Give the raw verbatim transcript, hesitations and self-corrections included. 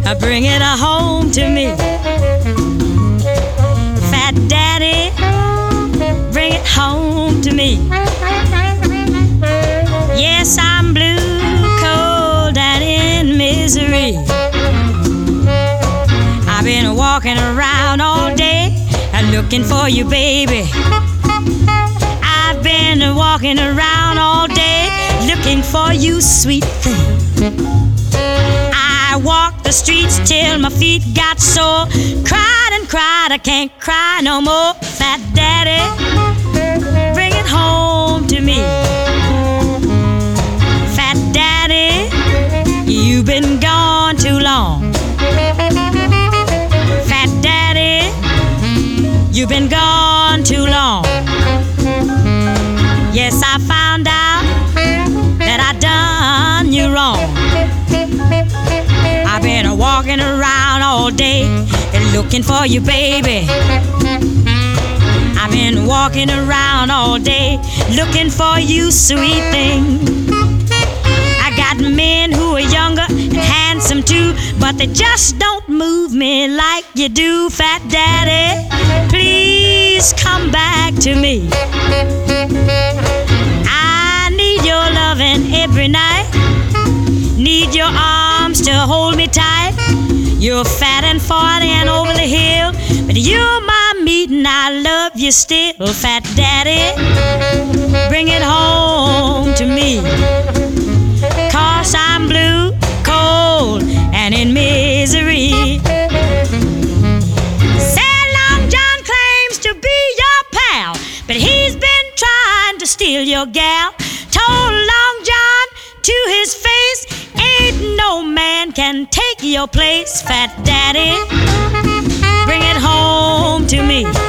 uh, bring it home to me. Fat Daddy, bring it home to me. Yes, I'm blue, cold, and in misery. I've been walking around all day and looking for you, baby. I've been walking around all day looking for you, sweet thing. I walked the streets till my feet got sore. Cried and cried, I can't cry no more. Fat Daddy, bring it home to me. Fat Daddy, you've been gone too long. Fat Daddy, you've been gone too long. Yes, I found out that I done you wrong. I've been walking around all day and looking for you, baby. I've been walking around all day looking for you, sweet thing. I got men who are younger and handsome too, but they just don't move me like you do. Fat Daddy, please come back to me. I need your loving every night. Need your arms to hold me tight. You're fat and forty and over the hill, but you're my meat and I love you still. Fat Daddy, bring it home to me. 'Cause I'm blue, cold, and in misery. Said Long John claims to be your pal, but he's been trying to steal your gal. Told Long John to his face, ain't no man can take your place. Fat Daddy, bring it home to me.